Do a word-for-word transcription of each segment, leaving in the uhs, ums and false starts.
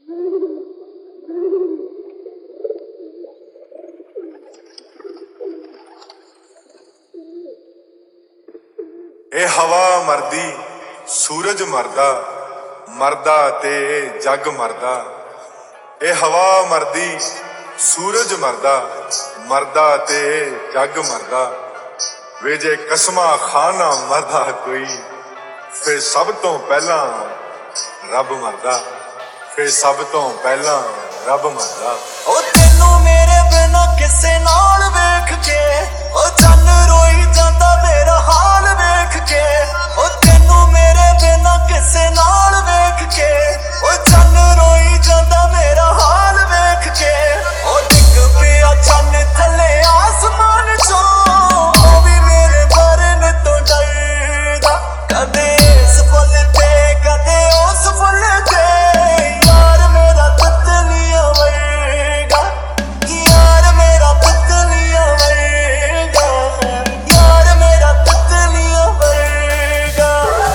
ਇਹ ਹਵਾ ਮਰਦੀ, ਸੂਰਜ ਮਰਦਾ, ਮਰਦਾ ਤੇ ਜੱਗ ਮਰਦਾ। ਇਹ ਹਵਾ ਮਰਦੀ, ਸੂਰਜ ਮਰਦਾ, ਮਰਦਾ ਤੇ ਜੱਗ ਮਰਦਾ। ਵੇ ਜੇ ਕਸਮਾਂ ਖਾਨਾ ਮਰਦਾ ਕੋਈ, ਫਿਰ ਸਭ ਤੋਂ ਪਹਿਲਾਂ ਰੱਬ ਮਰਦਾ, ਫਿਰ ਸਭ ਤੋਂ ਪਹਿਲਾਂ ਰੱਬ ਮਰਦਾ। ਉਹ ਤੈਨੂੰ ਮੇਰੇ ਬਿਨਾ ਕਿਸੇ ਨਾਲ ਵੇਖ ਕੇ, ਉਹ ਚੰਨ ਰੋਈ ਜਾਂਦਾ ਮੇਰਾ ਹਾਲ ਵੇਖ ਕੇ। ਉਹ ਤੈਨੂੰ ਮੇਰੇ ਬਿਨਾ ਕਿਸੇ ਨਾਲ ਵੇਖ ਕੇ, ਉਹ ਚੰਨ ਰੋਈ ਜਾਂਦਾ ਮੇਰਾ ਹਾਲ ਵੇਖ ਕੇ। ਉਹ ਡਿੱਗ ਪਿਆ ਚੰਨ ਥੱਲੇ ਆਸਮਾਨ ਚੋਂ, ਉਹ ਵੀ ਮੇਰੇ ਮਰਨ ਤੋਂ ਡਰਦਾ। ਕਦੇ ਇਸ ਫੁੱਲ ਤੇ ਕਦੇ ਉਸ ਫੁੱਲ ਤੇ, ਯਾਰ ਮੇਰਾ ਤਿਤਲੀਆਂ ਵਰਗਾ, ਯਾਰ ਮੇਰਾ ਤਿਤਲੀਆਂ ਵਰਗਾ, ਯਾਰ ਮੇਰਾ ਤਿਤਲੀਆਂ ਵਰਗਾ।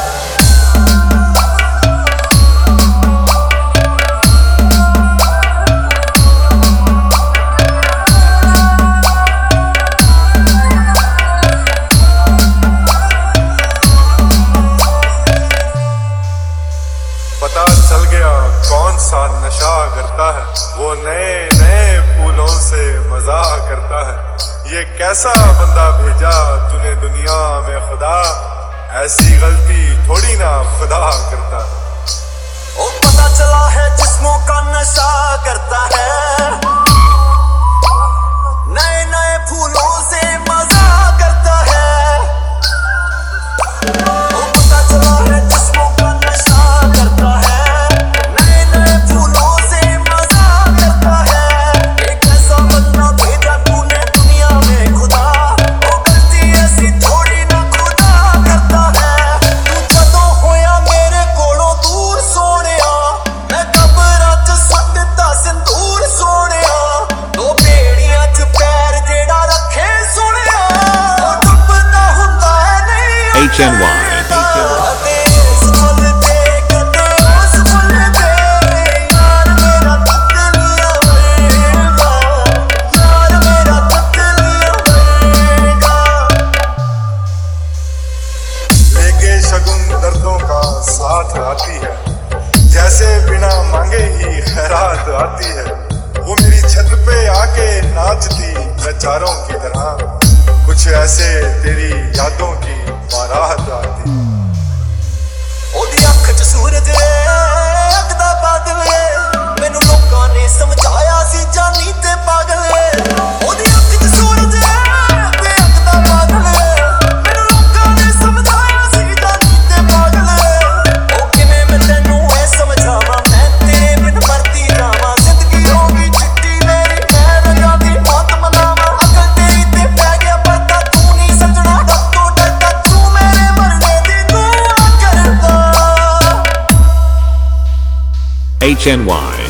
पता चल गया कौन सा नशा करता है, वो नए नए फूलों से मजाक करता है। ये कैसा बंदा भेजा तूने दुनिया में खुदा, ऐसी गलती थोड़ी ना खुदा करता है। ओ पता चला है जिस्मों का नशा करता है, नए नए फूलों से मजाक करता है। ओ पता चला है जिस्मों का नशा करता है, नए नए फूलों से मजाक करता है। एक ऐसा बंदा भेजा तूने दुनिया में खुदा, ओ गलती ऐसी थोड़ी ना खुदा करता है। तू जदों होया मेरे कोलों दूर सोनिया, मैं कबरां च सटदा सिंदूर सोनिया। दो बेड़ियां च पैर जेड़ा रखे सोनिया, ओ डुबदा हुंदा है नहीं H N Y कदे इस फुੱਲ ते कदे उस फुੱਲ ते, यार मेरा तितलियां वरगा, यार मेरा तितलियां वरगा। लेके शगुन दर्दों का साथ आती है, जैसे बिना मांगे ही खैरात आती है। वो मेरी छत पे आके नाचती नचारों की तरह, कुछ ऐसे तेरी यादों की बारात आती। ਉਹਦੀ ਅੱਖ 'ਚ ਸੂਰਜ ਅੱਖਦਾ ਬਾਦਲ, ਮੈਨੂੰ ਲੋਕਾਂ ਨੇ ਸਮਝਾਇਆ ਸੀ ਜਾਨੀ ਤੇ ਪਾਗਲ। ਉਹਦੀ ਅੱਖ 'ਚ ਸੂਰਜ ਤੇ ਅੱਖਦਾ ਬਾਦਲ, ਮੈਨੂੰ ਲੋਕਾਂ ਨੇ ਸਮਝਾਇਆ ਸੀ ਜਾਨੀ ਤੇ ਪਾਗਲ। ਉਹ ਕਿਵੇਂ ਮੈਂ ਤੈਨੂੰ ਇਹ ਸਮਝਾਵਾਂ, ਮੈਂ ਤੇਰੇ ਬਿਨ ਮਰਦੀ ਜਾਵਾਂ। ਜ਼ਿੰਦਗੀ ਹੋ ਗਈ ਚਿੱਟੀ ਮੇਰੀ, ਮੈਂ ਰੰਗਾਂ ਦੀ ਮੌਤ ਮਨਾਵਾਂ। ਅਕਲ ਤੇਰੀ ਤੇ ਪੈ ਗਿਆ ਪਰਦਾ, ਤੂੰ ਨਹੀਂ ਸਮਝਣਾ ਰੱਬ ਤੋਂ ਡਰਦਾ। ਤੂੰ ਮੇਰੇ ਮਰਨੇ ਦੀ ਦੁਆ ਕਰਦਾ। H N Y